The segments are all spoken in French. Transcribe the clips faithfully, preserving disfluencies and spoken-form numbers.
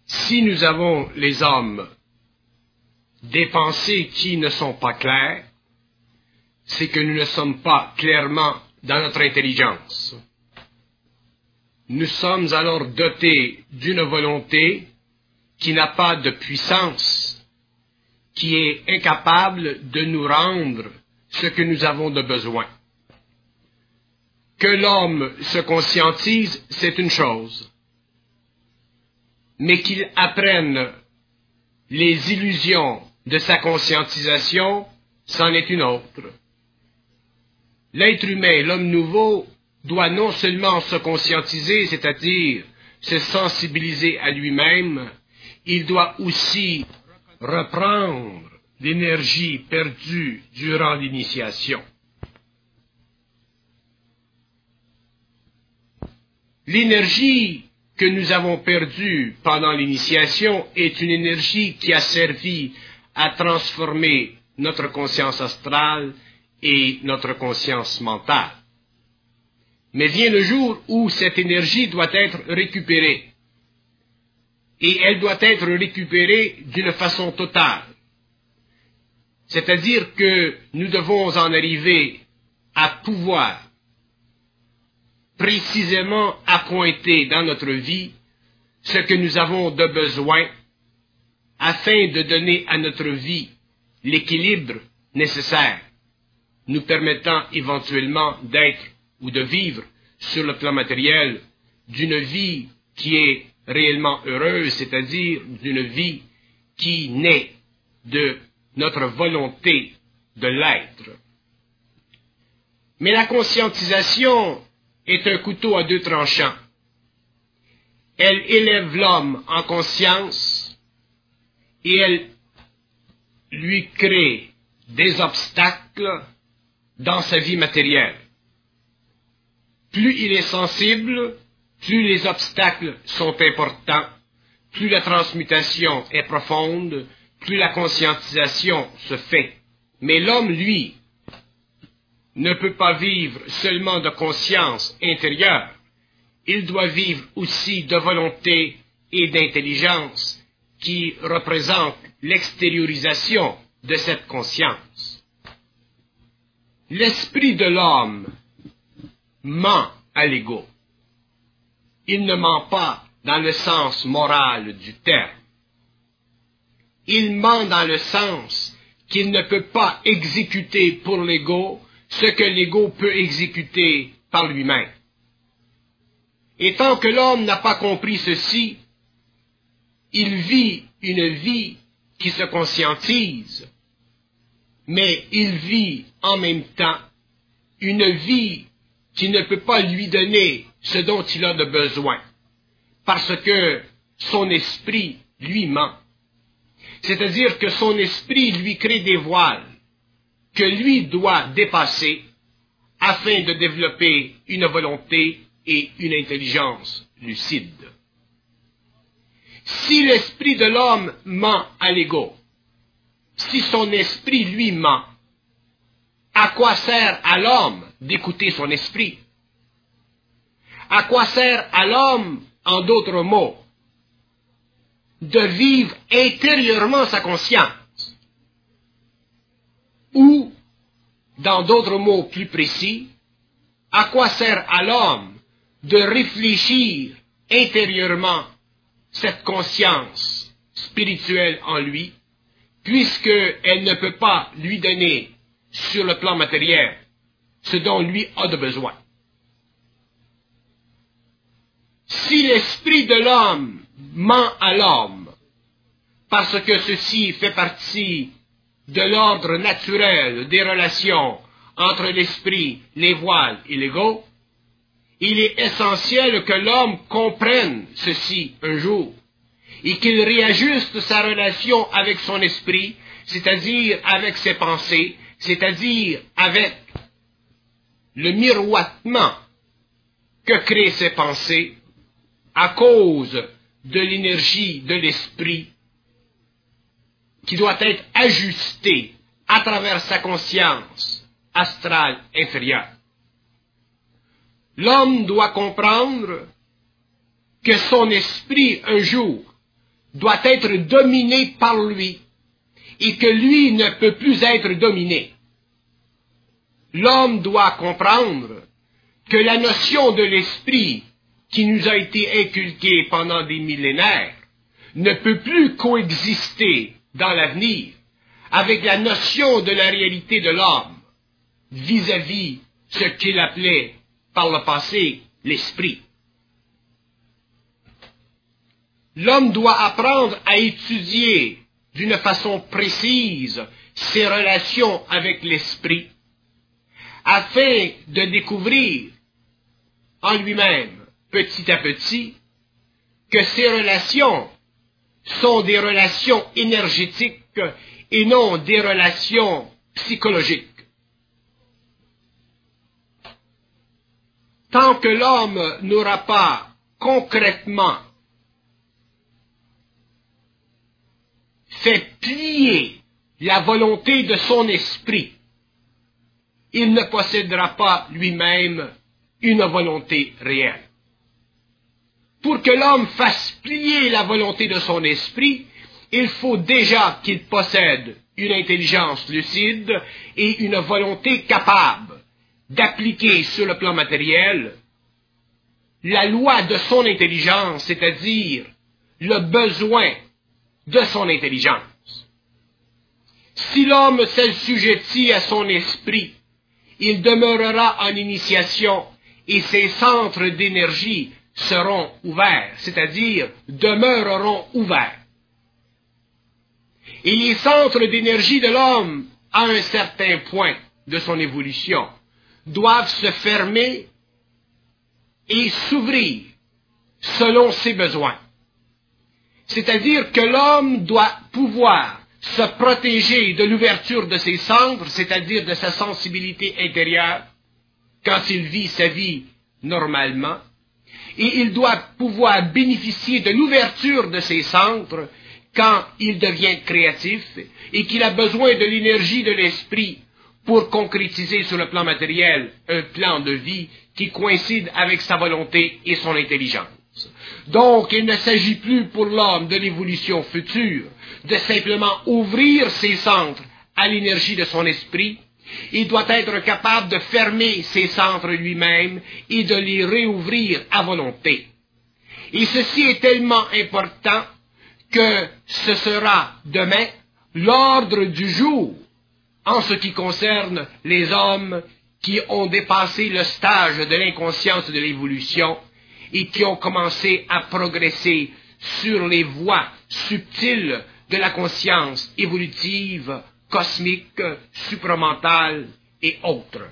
Si nous avons, les hommes, des pensées qui ne sont pas claires, c'est que nous ne sommes pas clairement dans notre intelligence. Nous sommes alors dotés d'une volonté qui n'a pas de puissance, qui est incapable de nous rendre ce que nous avons de besoin. Que l'homme se conscientise, c'est une chose, mais qu'il apprenne les illusions de sa conscientisation, c'en est une autre. L'être humain, l'homme nouveau, doit non seulement se conscientiser, c'est-à-dire se sensibiliser à lui-même, il doit aussi reprendre l'énergie perdue durant l'initiation. L'énergie que nous avons perdue pendant l'initiation est une énergie qui a servi à transformer notre conscience astrale et notre conscience mentale. Mais vient le jour où cette énergie doit être récupérée. Et elle doit être récupérée d'une façon totale. C'est-à-dire que nous devons en arriver à pouvoir précisément appointer dans notre vie ce que nous avons de besoin afin de donner à notre vie l'équilibre nécessaire, nous permettant éventuellement d'être ou de vivre sur le plan matériel d'une vie qui est réellement heureuse, c'est-à-dire d'une vie qui naît de notre volonté de l'être. Mais la conscientisation est un couteau à deux tranchants. Elle élève l'homme en conscience et elle lui crée des obstacles dans sa vie matérielle. Plus il est sensible, plus les obstacles sont importants, plus la transmutation est profonde, plus la conscientisation se fait. Mais l'homme, lui, ne peut pas vivre seulement de conscience intérieure. Il doit vivre aussi de volonté et d'intelligence qui représentent l'extériorisation de cette conscience. L'esprit de l'homme ment à l'ego. Il ne ment pas dans le sens moral du terme. Il ment dans le sens qu'il ne peut pas exécuter pour l'ego ce que l'ego peut exécuter par lui-même. Et tant que l'homme n'a pas compris ceci, il vit une vie qui se conscientise, mais il vit en même temps une vie qui ne peut pas lui donner ce dont il a de besoin, parce que son esprit lui ment. C'est-à-dire que son esprit lui crée des voiles que lui doit dépasser afin de développer une volonté et une intelligence lucide. Si l'esprit de l'homme ment à l'ego, si son esprit lui ment, à quoi sert à l'homme d'écouter son esprit? À quoi sert à l'homme, en d'autres mots, de vivre intérieurement sa conscience? Ou, dans d'autres mots plus précis, à quoi sert à l'homme de réfléchir intérieurement cette conscience spirituelle en lui, puisqu'elle ne peut pas lui donner sur le plan matériel ce dont lui a de besoin? Si l'esprit de l'homme ment à l'homme, parce que ceci fait partie de l'ordre naturel des relations entre l'esprit, les voiles et l'ego, il est essentiel que l'homme comprenne ceci un jour et qu'il réajuste sa relation avec son esprit, c'est-à-dire avec ses pensées, c'est-à-dire avec le miroitement que créent ses pensées à cause de l'énergie de l'esprit qui doit être ajustée à travers sa conscience astrale inférieure. L'homme doit comprendre que son esprit, un jour, doit être dominé par lui et que lui ne peut plus être dominé. L'homme doit comprendre que la notion de l'esprit qui nous a été inculquée pendant des millénaires ne peut plus coexister dans l'avenir avec la notion de la réalité de l'homme vis-à-vis ce qu'il appelait par le passé l'esprit. L'homme doit apprendre à étudier d'une façon précise ses relations avec l'esprit afin de découvrir en lui-même, petit à petit, que ces relations sont des relations énergétiques et non des relations psychologiques. Tant que l'homme n'aura pas concrètement fait plier la volonté de son esprit, il ne possédera pas lui-même une volonté réelle. Pour que l'homme fasse plier la volonté de son esprit, il faut déjà qu'il possède une intelligence lucide et une volonté capable d'appliquer sur le plan matériel la loi de son intelligence, c'est-à-dire le besoin de son intelligence. Si l'homme s'assujettit à son esprit, il demeurera en initiation et ses centres d'énergie seront ouverts, c'est-à-dire demeureront ouverts. Et les centres d'énergie de l'homme, à un certain point de son évolution, doivent se fermer et s'ouvrir selon ses besoins. C'est-à-dire que l'homme doit pouvoir se protéger de l'ouverture de ses centres, c'est-à-dire de sa sensibilité intérieure, quand il vit sa vie normalement, et il doit pouvoir bénéficier de l'ouverture de ses centres quand il devient créatif et qu'il a besoin de l'énergie de l'esprit pour concrétiser sur le plan matériel un plan de vie qui coïncide avec sa volonté et son intelligence. Donc, il ne s'agit plus pour l'homme de l'évolution future de simplement ouvrir ses centres à l'énergie de son esprit. Il doit être capable de fermer ses centres lui-même et de les réouvrir à volonté. Et ceci est tellement important que ce sera demain l'ordre du jour en ce qui concerne les hommes qui ont dépassé le stage de l'inconscience de l'évolution et qui ont commencé à progresser sur les voies subtiles de la conscience évolutive, cosmique, supramentale et autres.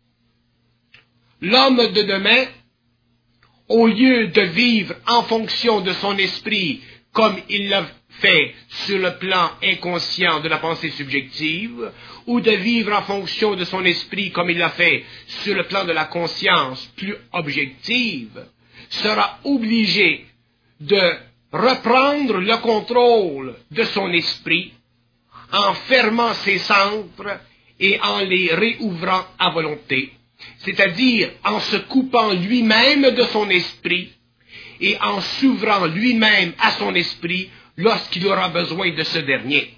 L'homme de demain, au lieu de vivre en fonction de son esprit comme il l'a fait sur le plan inconscient de la pensée subjective, ou de vivre en fonction de son esprit comme il l'a fait sur le plan de la conscience plus objective, sera obligé de reprendre le contrôle de son esprit en fermant ses centres et en les réouvrant à volonté, c'est-à-dire en se coupant lui-même de son esprit et en s'ouvrant lui-même à son esprit lorsqu'il aura besoin de ce dernier.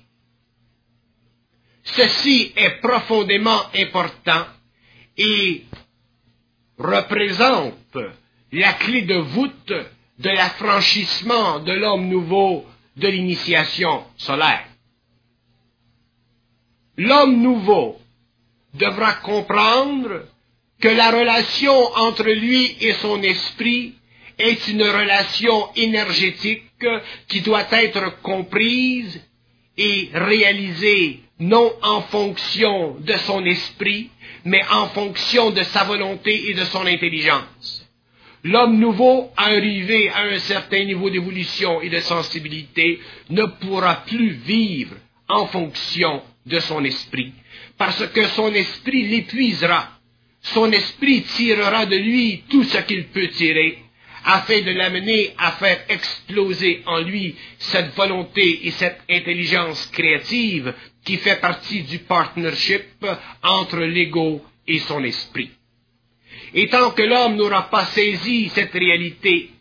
Ceci est profondément important et représente la clé de voûte de l'affranchissement de l'homme nouveau de l'initiation solaire. L'homme nouveau devra comprendre que la relation entre lui et son esprit est une relation énergétique qui doit être comprise et réalisée non en fonction de son esprit, mais en fonction de sa volonté et de son intelligence. L'homme nouveau, arrivé à un certain niveau d'évolution et de sensibilité, ne pourra plus vivre en fonction de son esprit, parce que son esprit l'épuisera. Son esprit tirera de lui tout ce qu'il peut tirer, afin de l'amener à faire exploser en lui cette volonté et cette intelligence créative qui fait partie du partnership entre l'ego et son esprit. Et tant que l'homme n'aura pas saisi cette réalité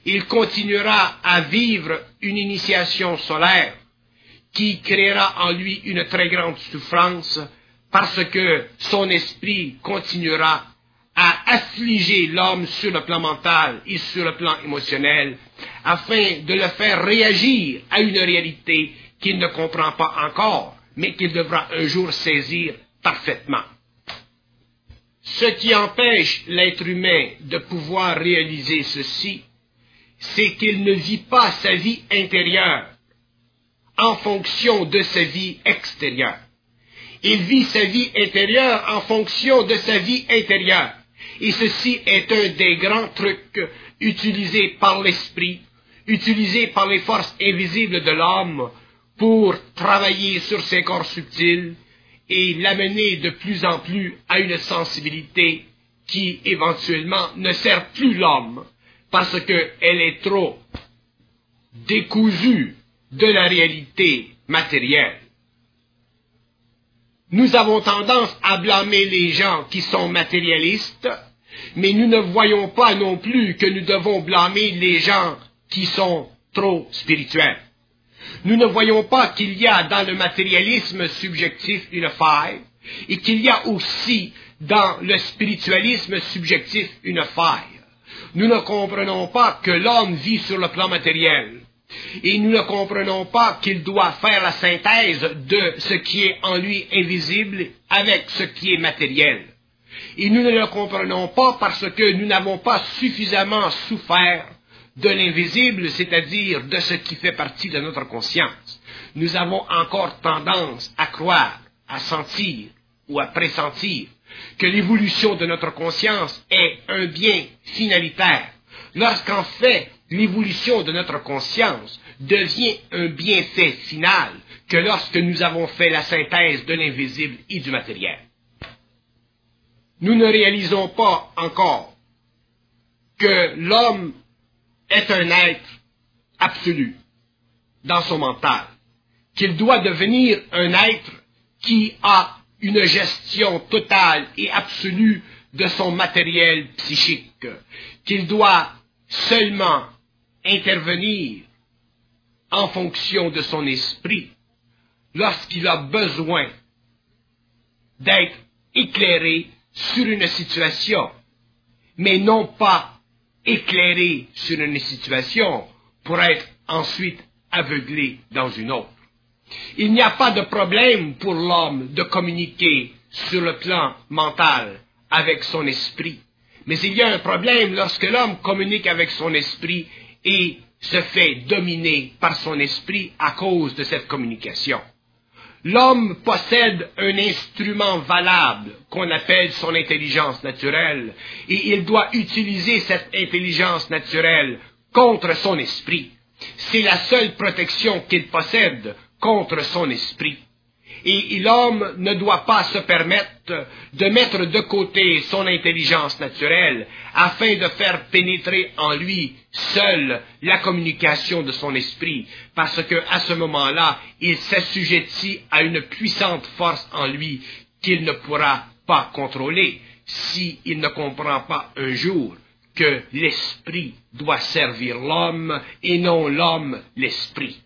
il continuera à vivre une initiation solaire qui créera en lui une très grande souffrance parce que son esprit continuera à affliger l'homme sur le plan mental et sur le plan émotionnel afin de le faire réagir à une réalité qu'il ne comprend pas encore, mais qu'il devra un jour saisir parfaitement. Ce qui empêche l'être humain de pouvoir réaliser ceci, c'est qu'il ne vit pas sa vie intérieure en fonction de sa vie extérieure. Il vit sa vie intérieure en fonction de sa vie intérieure. Et ceci est un des grands trucs utilisés par l'esprit, utilisés par les forces invisibles de l'homme pour travailler sur ses corps subtils et l'amener de plus en plus à une sensibilité qui éventuellement ne sert plus l'homme parce qu'elle est trop décousue de la réalité matérielle. Nous avons tendance à blâmer les gens qui sont matérialistes, mais nous ne voyons pas non plus que nous devons blâmer les gens qui sont trop spirituels. Nous ne voyons pas qu'il y a dans le matérialisme subjectif une faille et qu'il y a aussi dans le spiritualisme subjectif une faille. Nous ne comprenons pas que l'homme vit sur le plan matériel. Et nous ne comprenons pas qu'il doit faire la synthèse de ce qui est en lui invisible avec ce qui est matériel. Et nous ne le comprenons pas parce que nous n'avons pas suffisamment souffert de l'invisible, c'est-à-dire de ce qui fait partie de notre conscience. Nous avons encore tendance à croire, à sentir ou à pressentir que l'évolution de notre conscience est un bien finalitaire, lorsqu'en fait, l'évolution de notre conscience devient un bienfait final que lorsque nous avons fait la synthèse de l'invisible et du matériel. Nous ne réalisons pas encore que l'homme est un être absolu dans son mental, qu'il doit devenir un être qui a une gestion totale et absolue de son matériel psychique, qu'il doit seulement intervenir en fonction de son esprit lorsqu'il a besoin d'être éclairé sur une situation, mais non pas éclairé sur une situation pour être ensuite aveuglé dans une autre. Il n'y a pas de problème pour l'homme de communiquer sur le plan mental avec son esprit. Mais il y a un problème lorsque l'homme communique avec son esprit et se fait dominer par son esprit à cause de cette communication. L'homme possède un instrument valable qu'on appelle son intelligence naturelle et il doit utiliser cette intelligence naturelle contre son esprit. C'est la seule protection qu'il possède contre son esprit. Et l'homme ne doit pas se permettre de mettre de côté son intelligence naturelle afin de faire pénétrer en lui seul la communication de son esprit, parce que à ce moment-là, il s'assujettit à une puissante force en lui qu'il ne pourra pas contrôler s'il ne comprend pas un jour que l'esprit doit servir l'homme et non l'homme l'esprit.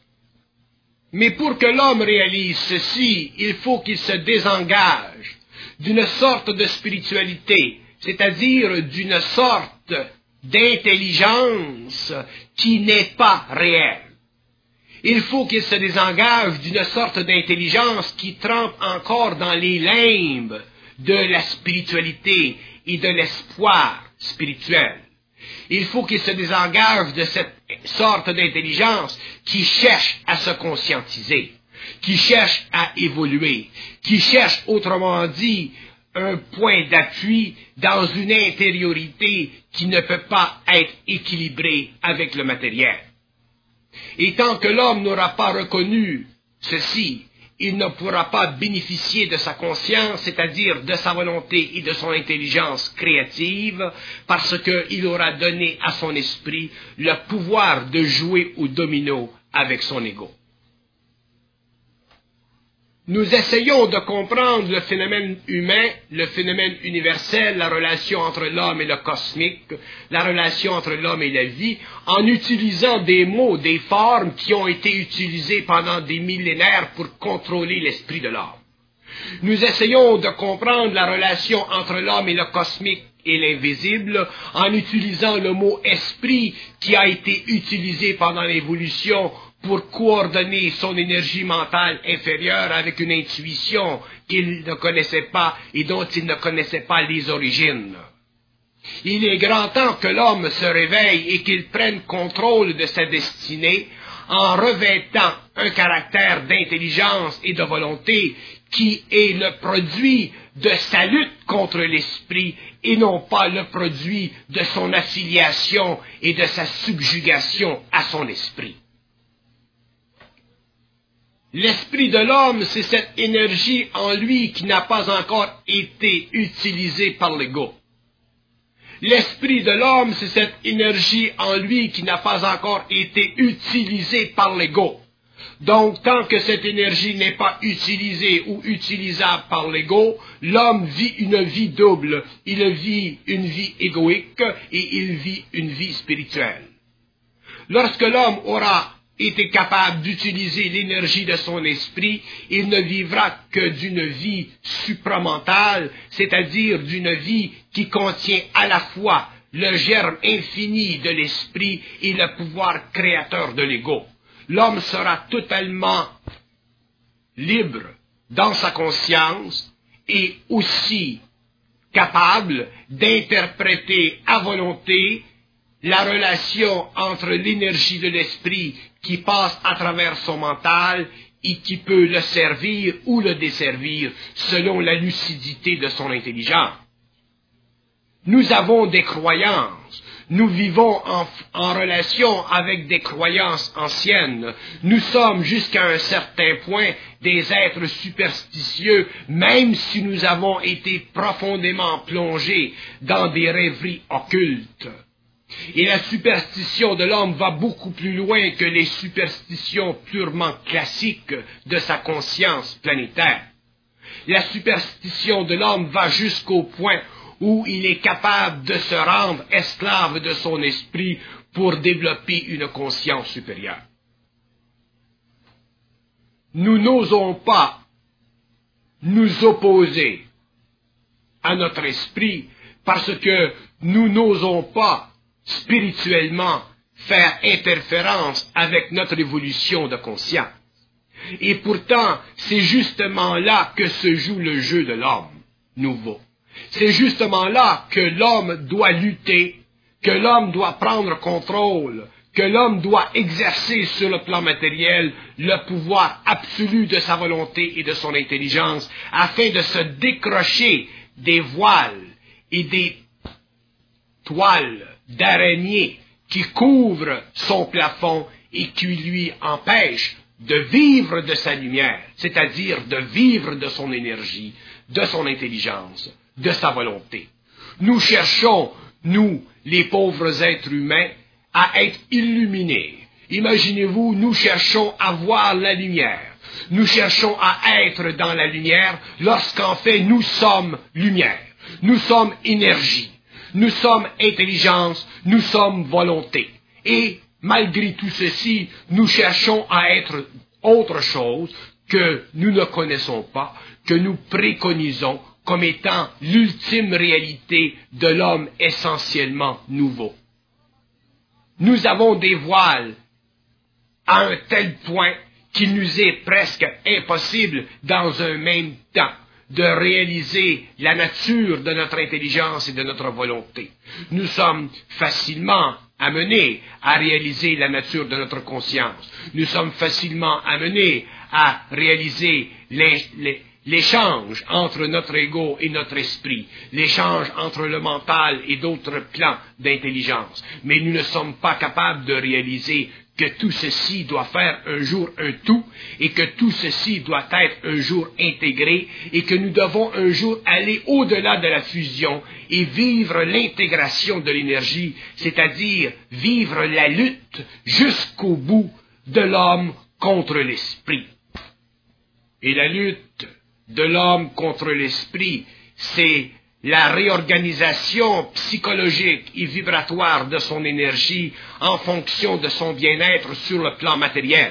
Mais pour que l'homme réalise ceci, il faut qu'il se désengage d'une sorte de spiritualité, c'est-à-dire d'une sorte d'intelligence qui n'est pas réelle. Il faut qu'il se désengage d'une sorte d'intelligence qui trempe encore dans les limbes de la spiritualité et de l'espoir spirituel. Il faut qu'il se désengage de cette sorte d'intelligence qui cherche à se conscientiser, qui cherche à évoluer, qui cherche, autrement dit, un point d'appui dans une intériorité qui ne peut pas être équilibrée avec le matériel. Et tant que l'homme n'aura pas reconnu ceci, il ne pourra pas bénéficier de sa conscience, c'est-à-dire de sa volonté et de son intelligence créative, parce qu'il aura donné à son esprit le pouvoir de jouer au domino avec son ego. Nous essayons de comprendre le phénomène humain, le phénomène universel, la relation entre l'homme et le cosmique, la relation entre l'homme et la vie, en utilisant des mots, des formes qui ont été utilisées pendant des millénaires pour contrôler l'esprit de l'homme. Nous essayons de comprendre la relation entre l'homme et le cosmique et l'invisible en utilisant le mot esprit qui a été utilisé pendant l'évolution pour coordonner son énergie mentale inférieure avec une intuition qu'il ne connaissait pas et dont il ne connaissait pas les origines. Il est grand temps que l'homme se réveille et qu'il prenne contrôle de sa destinée en revêtant un caractère d'intelligence et de volonté qui est le produit de sa lutte contre l'esprit et non pas le produit de son affiliation et de sa subjugation à son esprit. L'esprit de l'homme, c'est cette énergie en lui qui n'a pas encore été utilisée par l'ego. L'esprit de l'homme, c'est cette énergie en lui qui n'a pas encore été utilisée par l'ego. Donc, tant que cette énergie n'est pas utilisée ou utilisable par l'ego, l'homme vit une vie double. Il vit une vie égoïque et il vit une vie spirituelle. Lorsque l'homme aura été capable d'utiliser l'énergie de son esprit, il ne vivra que d'une vie supramentale, c'est-à-dire d'une vie qui contient à la fois le germe infini de l'esprit et le pouvoir créateur de l'ego. L'homme sera totalement libre dans sa conscience et aussi capable d'interpréter à volonté la relation entre l'énergie de l'esprit qui passe à travers son mental et qui peut le servir ou le desservir selon la lucidité de son intelligence. Nous avons des croyances. Nous vivons en, en relation avec des croyances anciennes. Nous sommes jusqu'à un certain point des êtres superstitieux, même si nous avons été profondément plongés dans des rêveries occultes. Et la superstition de l'homme va beaucoup plus loin que les superstitions purement classiques de sa conscience planétaire. La superstition de l'homme va jusqu'au point où il est capable de se rendre esclave de son esprit pour développer une conscience supérieure. Nous n'osons pas nous opposer à notre esprit parce que nous n'osons pas spirituellement faire interférence avec notre évolution de conscience. Et pourtant, c'est justement là que se joue le jeu de l'homme nouveau. C'est justement là que l'homme doit lutter, que l'homme doit prendre contrôle, que l'homme doit exercer sur le plan matériel le pouvoir absolu de sa volonté et de son intelligence, afin de se décrocher des voiles et des toiles d'araignée qui couvrent son plafond et qui lui empêchent de vivre de sa lumière, c'est-à-dire de vivre de son énergie, de son intelligence, de sa volonté. Nous cherchons, nous, les pauvres êtres humains, à être illuminés. Imaginez-vous, nous cherchons à voir la lumière. Nous cherchons à être dans la lumière lorsqu'en fait nous sommes lumière. Nous sommes énergie. Nous sommes intelligence. Nous sommes volonté. Et malgré tout ceci, nous cherchons à être autre chose que nous ne connaissons pas, que nous préconisons comme étant l'ultime réalité de l'homme essentiellement nouveau. Nous avons des voiles à un tel point qu'il nous est presque impossible dans un même temps de réaliser la nature de notre intelligence et de notre volonté. Nous sommes facilement amenés à réaliser la nature de notre conscience. Nous sommes facilement amenés à réaliser les, les l'échange entre notre ego et notre esprit, l'échange entre le mental et d'autres plans d'intelligence. Mais nous ne sommes pas capables de réaliser que tout ceci doit faire un jour un tout, et que tout ceci doit être un jour intégré, et que nous devons un jour aller au-delà de la fusion et vivre l'intégration de l'énergie, c'est-à-dire vivre la lutte jusqu'au bout de l'homme contre l'esprit. Et la lutte de l'homme contre l'esprit, c'est la réorganisation psychologique et vibratoire de son énergie en fonction de son bien-être sur le plan matériel.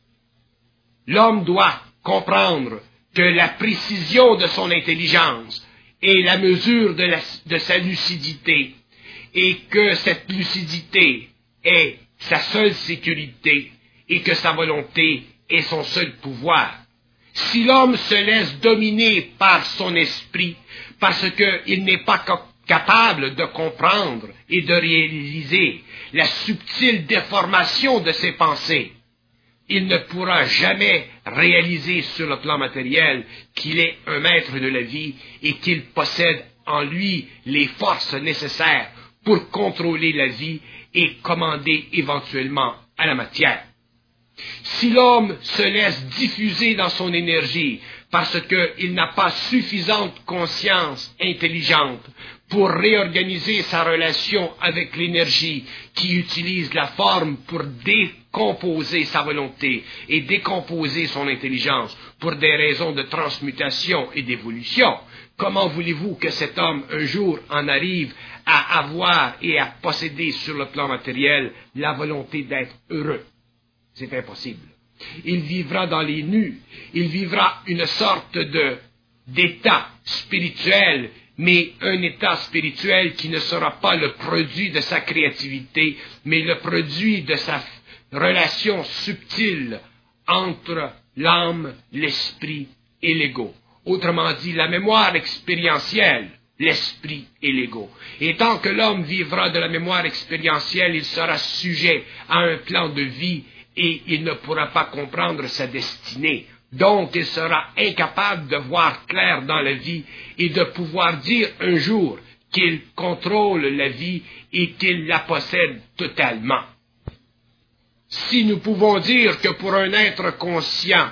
L'homme doit comprendre que la précision de son intelligence et la mesure de, la, de sa lucidité, et que cette lucidité est sa seule sécurité et que sa volonté est son seul pouvoir. Si l'homme se laisse dominer par son esprit, parce qu'il n'est pas capable de comprendre et de réaliser la subtile déformation de ses pensées, il ne pourra jamais réaliser sur le plan matériel qu'il est un maître de la vie et qu'il possède en lui les forces nécessaires pour contrôler la vie et commander éventuellement à la matière. Si l'homme se laisse diffuser dans son énergie parce qu'il n'a pas suffisante conscience intelligente pour réorganiser sa relation avec l'énergie qui utilise la forme pour décomposer sa volonté et décomposer son intelligence pour des raisons de transmutation et d'évolution, comment voulez-vous que cet homme un jour en arrive à avoir et à posséder sur le plan matériel la volonté d'être heureux? C'est impossible. Il vivra dans les nues, il vivra une sorte de d'état spirituel, mais un état spirituel qui ne sera pas le produit de sa créativité, mais le produit de sa relation subtile entre l'âme, l'esprit et l'ego. Autrement dit, la mémoire expérientielle, l'esprit et l'ego. Et tant que l'homme vivra de la mémoire expérientielle, il sera sujet à un plan de vie et il ne pourra pas comprendre sa destinée. Donc, il sera incapable de voir clair dans la vie et de pouvoir dire un jour qu'il contrôle la vie et qu'il la possède totalement. Si nous pouvons dire que pour un être conscient,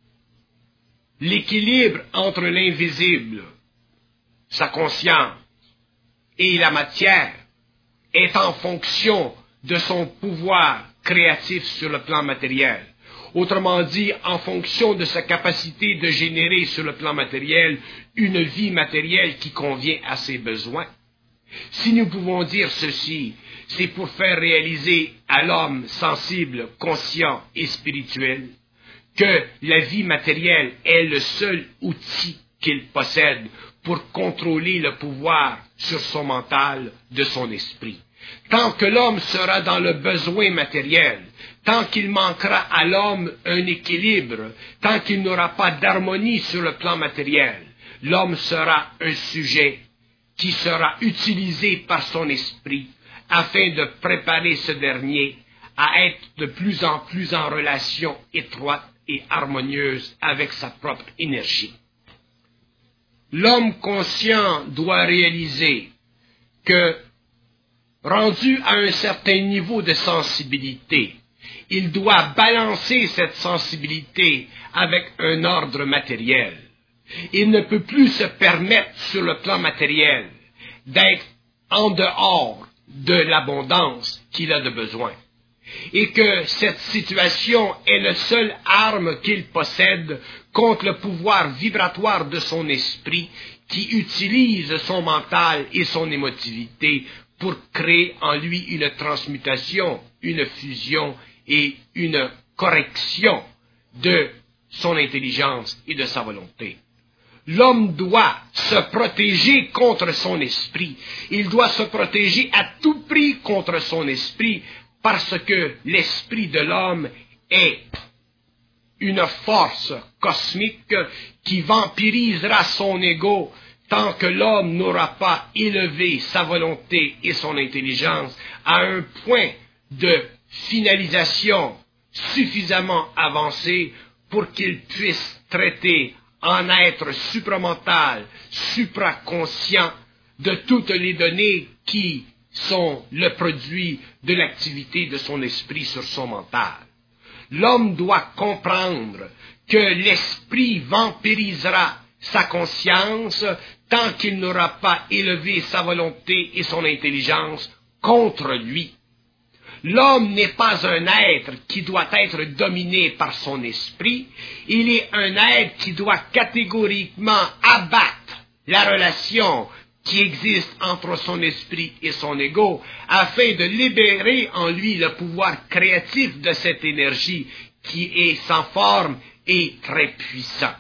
l'équilibre entre l'invisible, sa conscience, et la matière est en fonction de son pouvoir créatif sur le plan matériel. Autrement dit, en fonction de sa capacité de générer sur le plan matériel une vie matérielle qui convient à ses besoins. Si nous pouvons dire ceci, c'est pour faire réaliser à l'homme sensible, conscient et spirituel que la vie matérielle est le seul outil qu'il possède pour contrôler le pouvoir sur son mental de son esprit. Tant que l'homme sera dans le besoin matériel, tant qu'il manquera à l'homme un équilibre, tant qu'il n'aura pas d'harmonie sur le plan matériel, l'homme sera un sujet qui sera utilisé par son esprit afin de préparer ce dernier à être de plus en plus en relation étroite et harmonieuse avec sa propre énergie. L'homme conscient doit réaliser que, rendu à un certain niveau de sensibilité, il doit balancer cette sensibilité avec un ordre matériel. Il ne peut plus se permettre sur le plan matériel d'être en dehors de l'abondance qu'il a de besoin. Et que cette situation est la seule arme qu'il possède contre le pouvoir vibratoire de son esprit qui utilise son mental et son émotivité pour créer en lui une transmutation, une fusion et une correction de son intelligence et de sa volonté. L'homme doit se protéger contre son esprit. Il doit se protéger à tout prix contre son esprit parce que l'esprit de l'homme est une force cosmique qui vampirisera son ego tant que l'homme n'aura pas élevé sa volonté et son intelligence à un point de finalisation suffisamment avancé pour qu'il puisse traiter en être supramental, supraconscient de toutes les données qui sont le produit de l'activité de son esprit sur son mental. L'homme doit comprendre que l'esprit vampirisera sa conscience tant qu'il n'aura pas élevé sa volonté et son intelligence contre lui. L'homme n'est pas un être qui doit être dominé par son esprit, il est un être qui doit catégoriquement abattre la relation qui existe entre son esprit et son ego, afin de libérer en lui le pouvoir créatif de cette énergie qui est sans forme et très puissant.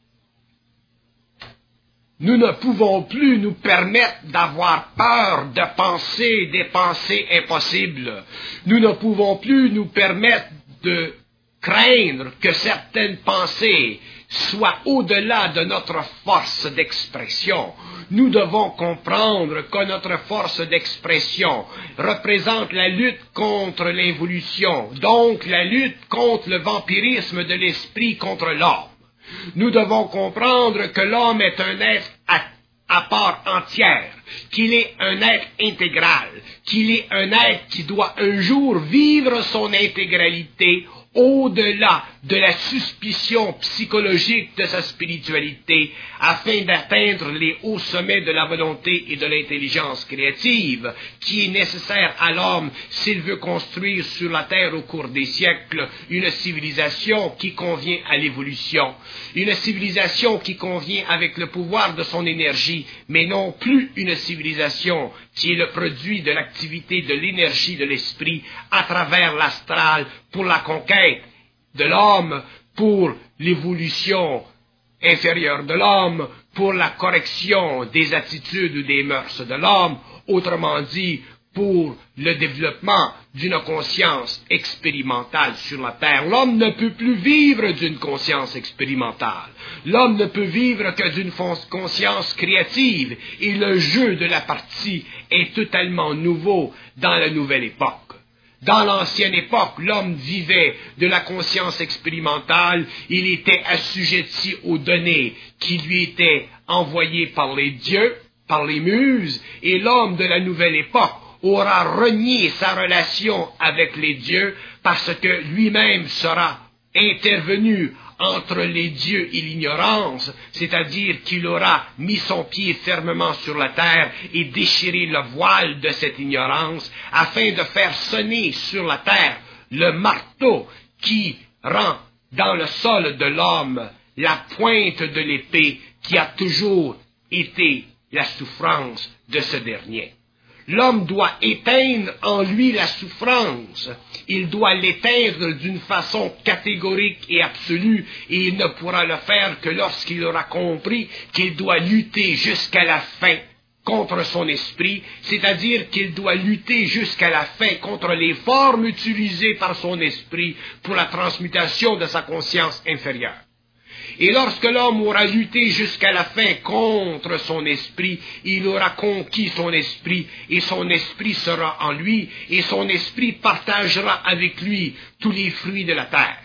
Nous ne pouvons plus nous permettre d'avoir peur de penser des pensées impossibles. Nous ne pouvons plus nous permettre de craindre que certaines pensées soient au-delà de notre force d'expression. Nous devons comprendre que notre force d'expression représente la lutte contre l'évolution, donc la lutte contre le vampirisme de l'esprit contre l'homme. Nous devons comprendre que l'homme est un être à, à part entière, qu'il est un être intégral, qu'il est un être qui doit un jour vivre son intégralité au-delà de la suspicion psychologique de sa spiritualité, afin d'atteindre les hauts sommets de la volonté et de l'intelligence créative, qui est nécessaire à l'homme s'il veut construire sur la terre au cours des siècles une civilisation qui convient à l'évolution, une civilisation qui convient avec le pouvoir de son énergie, mais non plus une civilisation qui est le produit de l'activité de l'énergie de l'esprit à travers l'astral pour la conquête de l'homme, pour l'évolution inférieure de l'homme, pour la correction des attitudes ou des mœurs de l'homme, autrement dit, pour le développement d'une conscience expérimentale sur la terre. L'homme ne peut plus vivre d'une conscience expérimentale. L'homme ne peut vivre que d'une conscience créative, et le jeu de la partie est totalement nouveau dans la nouvelle époque. Dans l'ancienne époque, l'homme vivait de la conscience expérimentale, il était assujetti aux données qui lui étaient envoyées par les dieux, par les muses, et l'homme de la nouvelle époque aura renié sa relation avec les dieux parce que lui-même sera intervenu entre les dieux et l'ignorance, c'est-à-dire qu'il aura mis son pied fermement sur la terre et déchiré le voile de cette ignorance afin de faire sonner sur la terre le marteau qui rend dans le sol de l'homme la pointe de l'épée qui a toujours été la souffrance de ce dernier. L'homme doit éteindre en lui la souffrance. Il doit l'éteindre d'une façon catégorique et absolue, et il ne pourra le faire que lorsqu'il aura compris qu'il doit lutter jusqu'à la fin contre son esprit, c'est-à-dire qu'il doit lutter jusqu'à la fin contre les formes utilisées par son esprit pour la transmutation de sa conscience inférieure. Et lorsque l'homme aura lutté jusqu'à la fin contre son esprit, il aura conquis son esprit, et son esprit sera en lui, et son esprit partagera avec lui tous les fruits de la terre.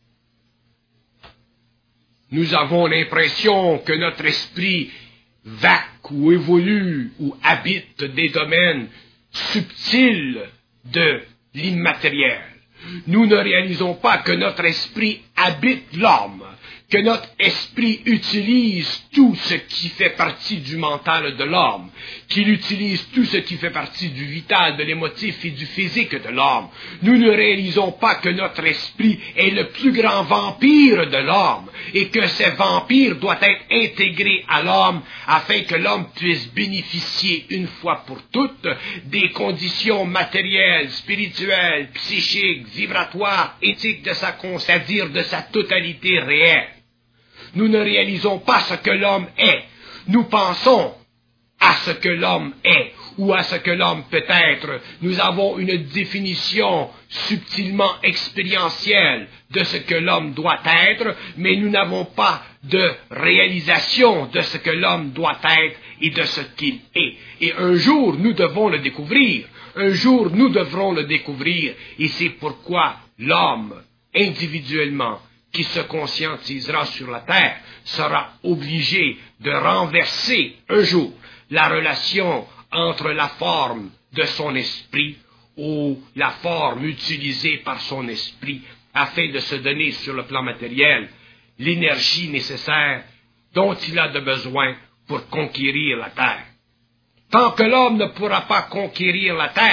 Nous avons l'impression que notre esprit vaque ou évolue ou habite des domaines subtils de l'immatériel. Nous ne réalisons pas que notre esprit habite l'homme, que notre esprit utilise tout ce qui fait partie du mental de l'homme, qu'il utilise tout ce qui fait partie du vital, de l'émotif et du physique de l'homme. Nous ne réalisons pas que notre esprit est le plus grand vampire de l'homme et que ce vampire doit être intégré à l'homme afin que l'homme puisse bénéficier une fois pour toutes des conditions matérielles, spirituelles, psychiques, vibratoires, éthiques de sa conscience, c'est-à-dire de sa totalité réelle. Nous ne réalisons pas ce que l'homme est. Nous pensons à ce que l'homme est ou à ce que l'homme peut être. Nous avons une définition subtilement expérientielle de ce que l'homme doit être, mais nous n'avons pas de réalisation de ce que l'homme doit être et de ce qu'il est. Et un jour, nous devons le découvrir. Un jour, nous devrons le découvrir. Et c'est pourquoi l'homme, individuellement, qui se conscientisera sur la terre, sera obligé de renverser un jour la relation entre la forme de son esprit ou la forme utilisée par son esprit afin de se donner sur le plan matériel l'énergie nécessaire dont il a de besoin pour conquérir la terre. Tant que l'homme ne pourra pas conquérir la terre,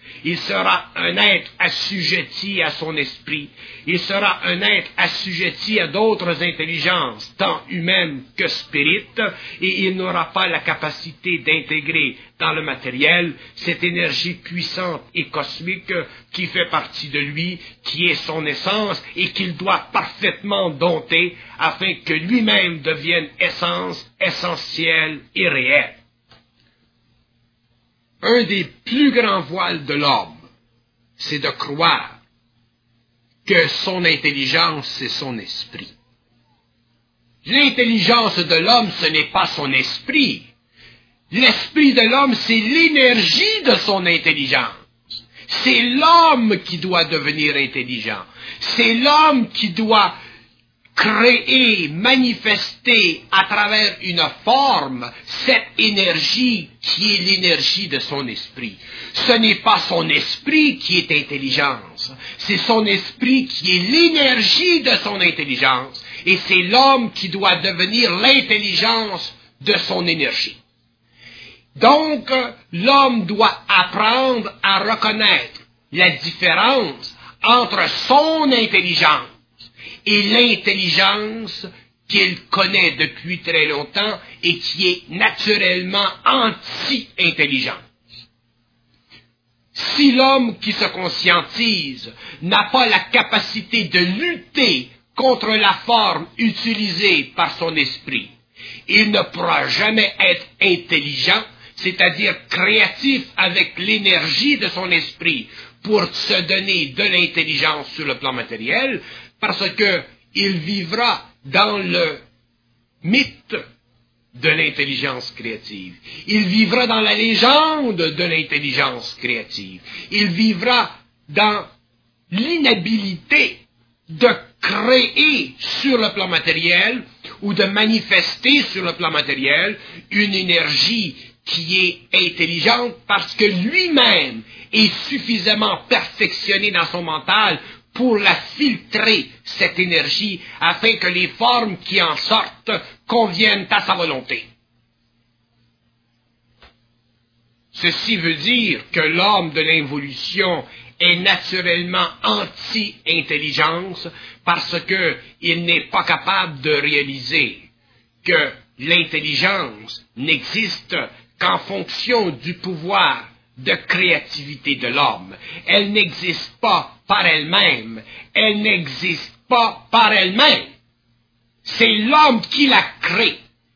Il sera un être assujetti à son esprit. Il sera un être assujetti à d'autres intelligences, tant humaines que spirites, et il n'aura pas la capacité d'intégrer dans le matériel cette énergie puissante et cosmique qui fait partie de lui, qui est son essence, et qu'il doit parfaitement dompter afin que lui-même devienne essence, essentielle et réelle. Un des plus grands voiles de l'homme, c'est de croire que son intelligence, c'est son esprit. L'intelligence de l'homme, ce n'est pas son esprit. L'esprit de l'homme, c'est l'énergie de son intelligence. C'est l'homme qui doit devenir intelligent. C'est l'homme qui doit créer, manifester à travers une forme cette énergie qui est l'énergie de son esprit. Ce n'est pas son esprit qui est intelligence, c'est son esprit qui est l'énergie de son intelligence, et c'est l'homme qui doit devenir l'intelligence de son énergie. Donc, l'homme doit apprendre à reconnaître la différence entre son intelligence et l'intelligence qu'il connaît depuis très longtemps et qui est naturellement anti-intelligence. Si l'homme qui se conscientise n'a pas la capacité de lutter contre la forme utilisée par son esprit, il ne pourra jamais être intelligent, c'est-à-dire créatif avec l'énergie de son esprit pour se donner de l'intelligence sur le plan matériel, parce que il vivra dans le mythe de l'intelligence créative. Il vivra dans la légende de l'intelligence créative. Il vivra dans l'inhabilité de créer sur le plan matériel ou de manifester sur le plan matériel une énergie qui est intelligente parce que lui-même est suffisamment perfectionné dans son mental pour la filtrer, cette énergie, afin que les formes qui en sortent conviennent à sa volonté. Ceci veut dire que l'homme de l'involution est naturellement anti-intelligence parce qu'il n'est pas capable de réaliser que l'intelligence n'existe qu'en fonction du pouvoir de créativité de l'homme. Elle n'existe pas par elle-même. Elle n'existe pas par elle-même. C'est l'homme qui la crée.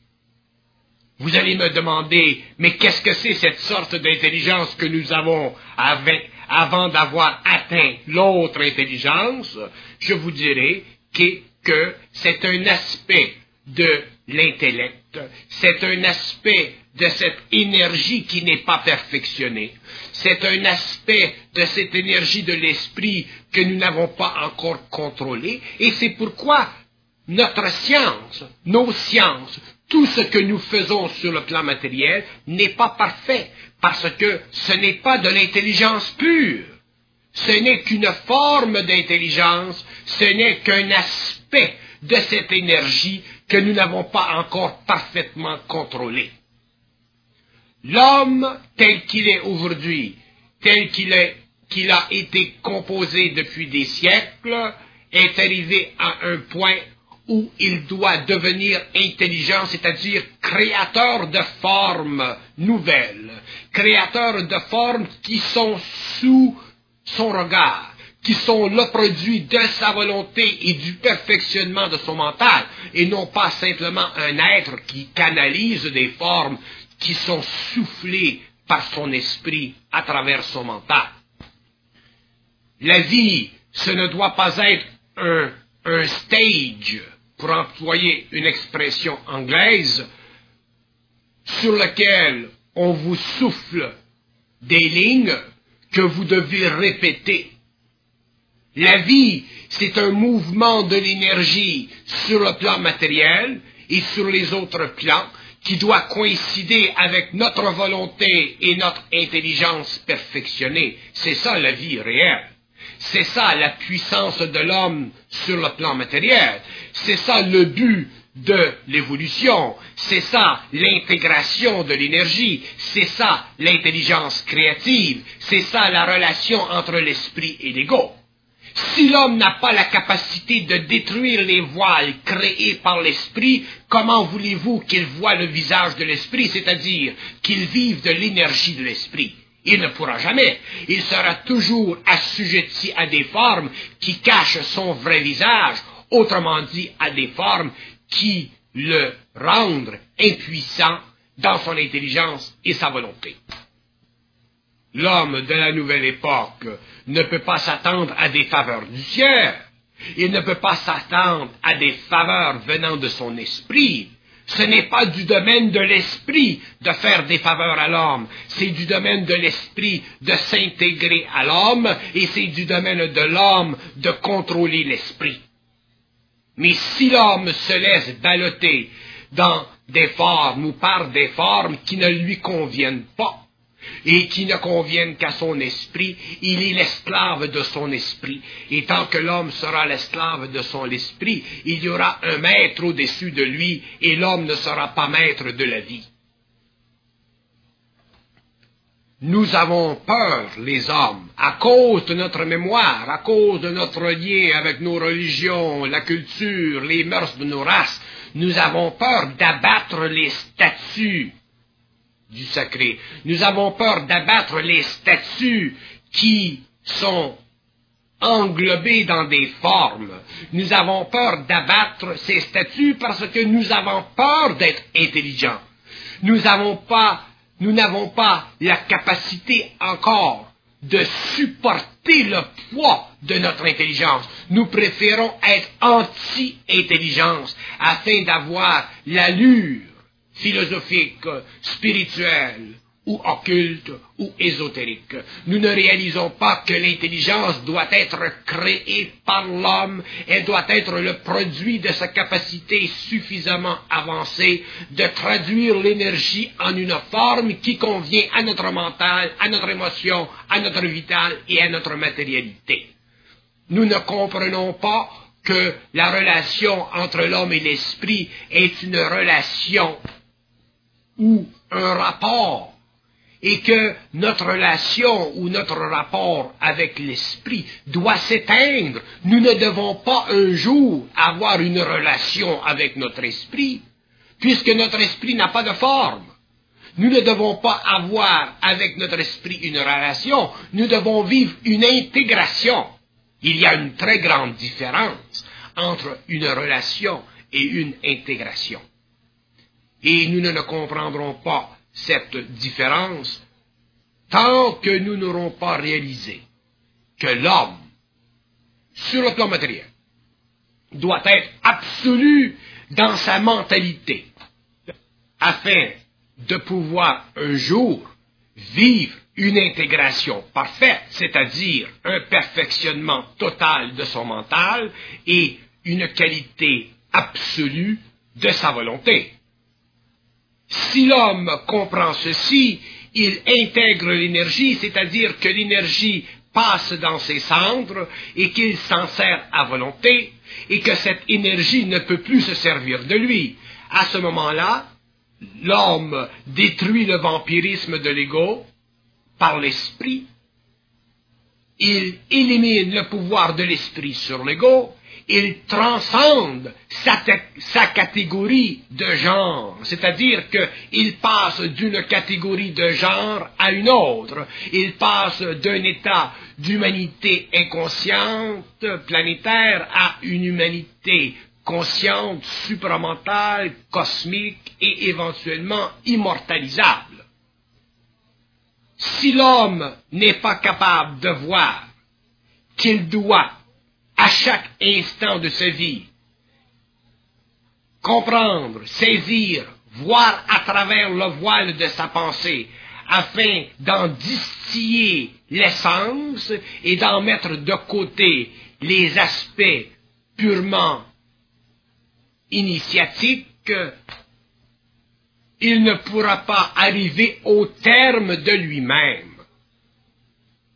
Vous allez me demander, mais qu'est-ce que c'est cette sorte d'intelligence que nous avons avec, avant d'avoir atteint l'autre intelligence? Je vous dirai que, que c'est un aspect de l'intellect, c'est un aspect de cette énergie qui n'est pas perfectionnée. C'est un aspect de cette énergie de l'esprit que nous n'avons pas encore contrôlé, et c'est pourquoi notre science, nos sciences, tout ce que nous faisons sur le plan matériel n'est pas parfait, parce que ce n'est pas de l'intelligence pure. Ce n'est qu'une forme d'intelligence, ce n'est qu'un aspect de cette énergie que nous n'avons pas encore parfaitement contrôlé. L'homme tel qu'il est aujourd'hui, tel qu'il est, qu'il a été composé depuis des siècles, est arrivé à un point où il doit devenir intelligent, c'est-à-dire créateur de formes nouvelles, créateur de formes qui sont sous son regard, qui sont le produit de sa volonté et du perfectionnement de son mental, et non pas simplement un être qui canalise des formes qui sont soufflées par son esprit à travers son mental. La vie, ce ne doit pas être un, un stage, pour employer une expression anglaise, sur lequel on vous souffle des lignes que vous devez répéter. La vie, c'est un mouvement de l'énergie sur le plan matériel et sur les autres plans qui doit coïncider avec notre volonté et notre intelligence perfectionnée. C'est ça la vie réelle. C'est ça la puissance de l'homme sur le plan matériel. C'est ça le but de l'évolution, c'est ça l'intégration de l'énergie, c'est ça l'intelligence créative, c'est ça la relation entre l'esprit et l'ego. Si l'homme n'a pas la capacité de détruire les voiles créés par l'esprit, comment voulez-vous qu'il voie le visage de l'esprit, c'est-à-dire qu'il vive de l'énergie de l'esprit? Il ne pourra jamais. Il sera toujours assujetti à des formes qui cachent son vrai visage, autrement dit à des formes qui le rendent impuissant dans son intelligence et sa volonté. L'homme de la nouvelle époque ne peut pas s'attendre à des faveurs du ciel. Il ne peut pas s'attendre à des faveurs venant de son esprit. Ce n'est pas du domaine de l'esprit de faire des faveurs à l'homme. C'est du domaine de l'esprit de s'intégrer à l'homme et c'est du domaine de l'homme de contrôler l'esprit. Mais si l'homme se laisse balloter dans des formes ou par des formes qui ne lui conviennent pas, et qui ne conviennent qu'à son esprit, il est l'esclave de son esprit. Et tant que l'homme sera l'esclave de son esprit, il y aura un maître au-dessus de lui, et l'homme ne sera pas maître de la vie. Nous avons peur, les hommes, à cause de notre mémoire, à cause de notre lien avec nos religions, la culture, les mœurs de nos races. Nous avons peur d'abattre les statues du sacré. Nous avons peur d'abattre les statues qui sont englobées dans des formes. Nous avons peur d'abattre ces statues parce que nous avons peur d'être intelligents. Nous n'avons pas, nous n'avons pas la capacité encore de supporter le poids de notre intelligence. Nous préférons être anti-intelligence afin d'avoir l'allure philosophique, spirituelle, ou occulte, ou ésotérique. Nous ne réalisons pas que l'intelligence doit être créée par l'homme, elle doit être le produit de sa capacité suffisamment avancée de traduire l'énergie en une forme qui convient à notre mental, à notre émotion, à notre vital et à notre matérialité. Nous ne comprenons pas que la relation entre l'homme et l'esprit est une relation ou un rapport, et que notre relation ou notre rapport avec l'esprit doit s'éteindre. Nous ne devons pas un jour avoir une relation avec notre esprit, puisque notre esprit n'a pas de forme. Nous ne devons pas avoir avec notre esprit une relation, nous devons vivre une intégration. Il y a une très grande différence entre une relation et une intégration. Et nous ne comprendrons pas cette différence tant que nous n'aurons pas réalisé que l'homme, sur le plan matériel, doit être absolu dans sa mentalité, afin de pouvoir un jour vivre une intégration parfaite, c'est-à-dire un perfectionnement total de son mental et une qualité absolue de sa volonté. Si l'homme comprend ceci, il intègre l'énergie, c'est-à-dire que l'énergie passe dans ses cendres et qu'il s'en sert à volonté et que cette énergie ne peut plus se servir de lui. À ce moment-là, l'homme détruit le vampirisme de l'ego par l'esprit, il élimine le pouvoir de l'esprit sur l'ego, il transcende sa, sa catégorie de genre, c'est-à-dire qu'il passe d'une catégorie de genre à une autre, il passe d'un état d'humanité inconsciente, planétaire, à une humanité consciente, supramentale, cosmique et éventuellement immortalisable. Si l'homme n'est pas capable de voir qu'il doit, à chaque instant de sa vie, comprendre, saisir, voir à travers le voile de sa pensée, afin d'en distiller l'essence et d'en mettre de côté les aspects purement initiatiques, il ne pourra pas arriver au terme de lui-même.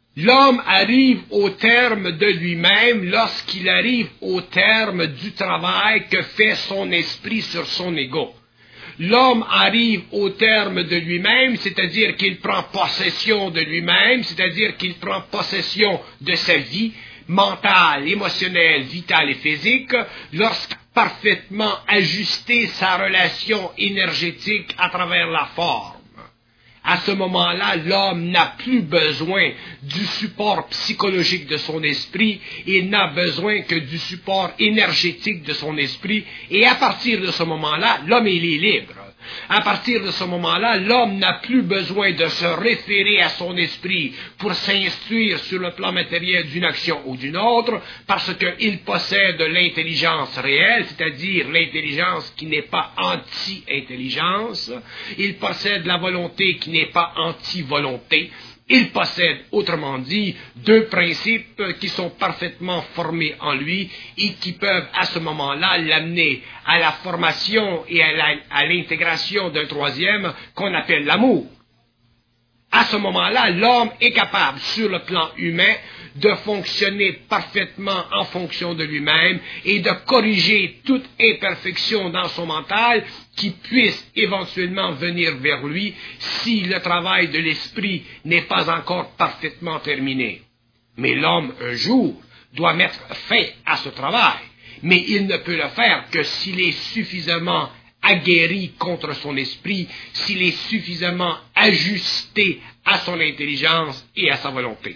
L'homme arrive au terme de lui-même lorsqu'il arrive au terme du travail que fait son esprit sur son ego. L'homme arrive au terme de lui-même, c'est-à-dire qu'il prend possession de lui-même, c'est-à-dire qu'il prend possession de sa vie mentale, émotionnelle, vitale et physique, lorsqu'il a parfaitement ajusté sa relation énergétique à travers la forme. À ce moment-là, l'homme n'a plus besoin du support psychologique de son esprit, il n'a besoin que du support énergétique de son esprit, et à partir de ce moment-là, l'homme il est libre. À partir de ce moment-là, l'homme n'a plus besoin de se référer à son esprit pour s'instruire sur le plan matériel d'une action ou d'une autre, parce qu'il possède l'intelligence réelle, c'est-à-dire l'intelligence qui n'est pas anti-intelligence. Il possède la volonté qui n'est pas anti-volonté. Il possède, autrement dit, deux principes qui sont parfaitement formés en lui et qui peuvent, à ce moment-là, l'amener à la formation et à l'intégration d'un troisième qu'on appelle l'amour. À ce moment-là, l'homme est capable, sur le plan humain, de fonctionner parfaitement en fonction de lui-même et de corriger toute imperfection dans son mental qui puisse éventuellement venir vers lui si le travail de l'esprit n'est pas encore parfaitement terminé. Mais l'homme, un jour, doit mettre fin à ce travail, mais il ne peut le faire que s'il est suffisamment aguerri contre son esprit, s'il est suffisamment ajusté à son intelligence et à sa volonté.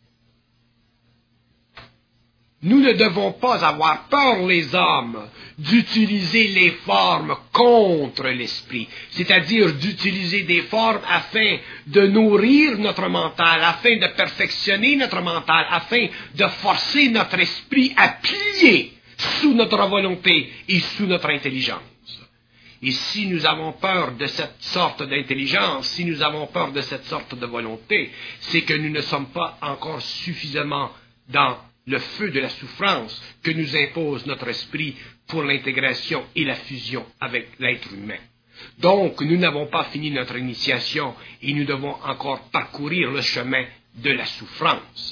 Nous ne devons pas avoir peur, les hommes, d'utiliser les formes contre l'esprit, c'est-à-dire d'utiliser des formes afin de nourrir notre mental, afin de perfectionner notre mental, afin de forcer notre esprit à plier sous notre volonté et sous notre intelligence. Et si nous avons peur de cette sorte d'intelligence, si nous avons peur de cette sorte de volonté, c'est que nous ne sommes pas encore suffisamment dans le feu de la souffrance que nous impose notre esprit pour l'intégration et la fusion avec l'être humain. Donc, nous n'avons pas fini notre initiation et nous devons encore parcourir le chemin de la souffrance.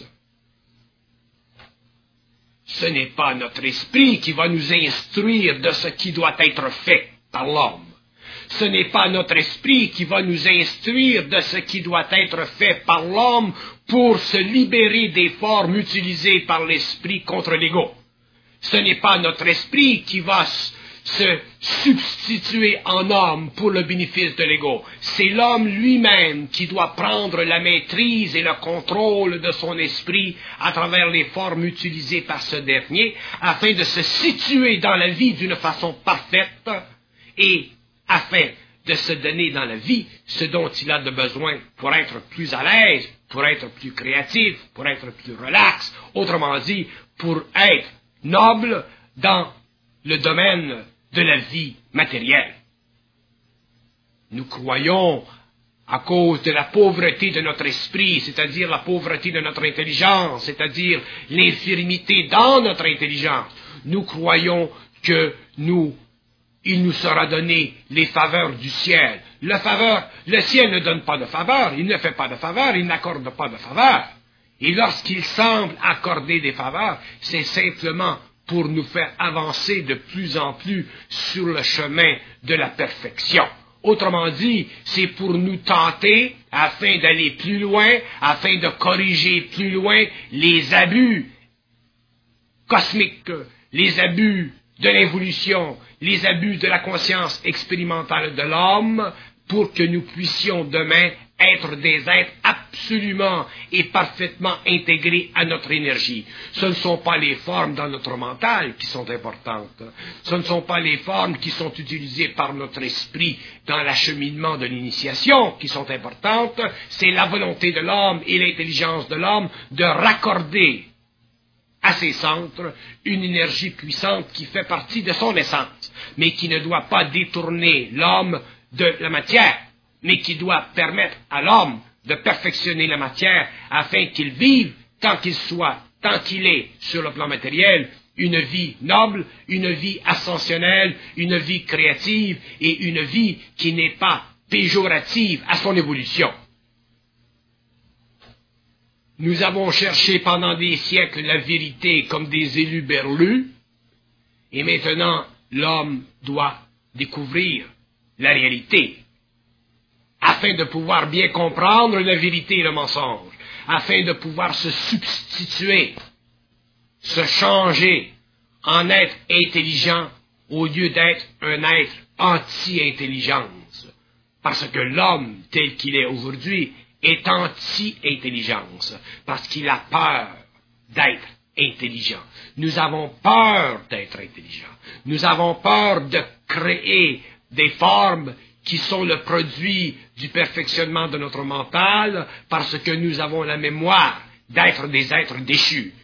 Ce n'est pas notre esprit qui va nous instruire de ce qui doit être fait par l'homme. Ce n'est pas notre esprit qui va nous instruire de ce qui doit être fait par l'homme pour se libérer des formes utilisées par l'esprit contre l'ego. Ce n'est pas notre esprit qui va se substituer en homme pour le bénéfice de l'ego. C'est l'homme lui-même qui doit prendre la maîtrise et le contrôle de son esprit à travers les formes utilisées par ce dernier, afin de se situer dans la vie d'une façon parfaite et afin de se donner dans la vie ce dont il a de besoin pour être plus à l'aise, pour être plus créatif, pour être plus relax, autrement dit, pour être noble dans le domaine de la vie matérielle. Nous croyons, à cause de la pauvreté de notre esprit, c'est-à-dire la pauvreté de notre intelligence, c'est-à-dire l'infirmité dans notre intelligence, nous croyons que nous il nous sera donné les faveurs du ciel. Le faveur, le ciel ne donne pas de faveur, il ne fait pas de faveur, il n'accorde pas de faveur. Et lorsqu'il semble accorder des faveurs, c'est simplement pour nous faire avancer de plus en plus sur le chemin de la perfection. Autrement dit, c'est pour nous tenter, afin d'aller plus loin, afin de corriger plus loin les abus cosmiques, les abus de l'évolution, les abus de la conscience expérimentale de l'homme, pour que nous puissions demain être des êtres absolument et parfaitement intégrés à notre énergie. Ce ne sont pas les formes dans notre mental qui sont importantes. Ce ne sont pas les formes qui sont utilisées par notre esprit dans l'acheminement de l'initiation qui sont importantes. C'est la volonté de l'homme et l'intelligence de l'homme de raccorder à ses centres une énergie puissante qui fait partie de son essence, mais qui ne doit pas détourner l'homme de la matière, mais qui doit permettre à l'homme de perfectionner la matière afin qu'il vive, tant qu'il soit, tant qu'il est sur le plan matériel, une vie noble, une vie ascensionnelle, une vie créative et une vie qui n'est pas péjorative à son évolution. Nous avons cherché pendant des siècles la vérité comme des éluberlus, et maintenant l'homme doit découvrir la réalité, afin de pouvoir bien comprendre la vérité et le mensonge, afin de pouvoir se substituer, se changer en être intelligent au lieu d'être un être anti-intelligence. Parce que l'homme tel qu'il est aujourd'hui est anti-intelligence, parce qu'il a peur d'être intelligent. Nous avons peur d'être intelligent. Nous avons peur de créer des formes qui sont le produit du perfectionnement de notre mental, parce que nous avons la mémoire d'être des êtres déchus.